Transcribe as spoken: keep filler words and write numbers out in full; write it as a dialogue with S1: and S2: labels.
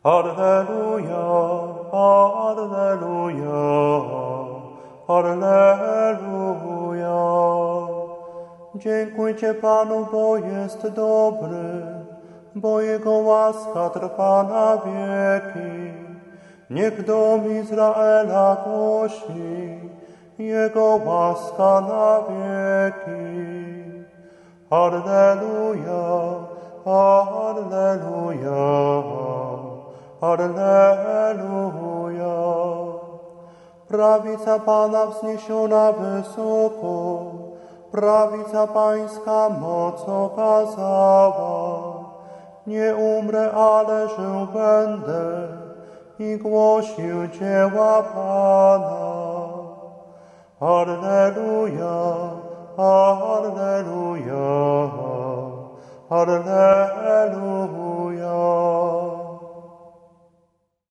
S1: Alleluja, Alleluja, Alleluja. Dziękujcie Panu, bo jest dobry, bo Jego łaska trwa na wieki. Niech dom Izraela głosi Jego łaska na wieki. Alleluja, Alleluja, Alleluja. Prawica Pana wzniesiona wysoko, prawica Pańska moc okazała. Nie umrę, ale żył będę i głosił dzieła Pana. Alleluja, Alleluja, Alleluja.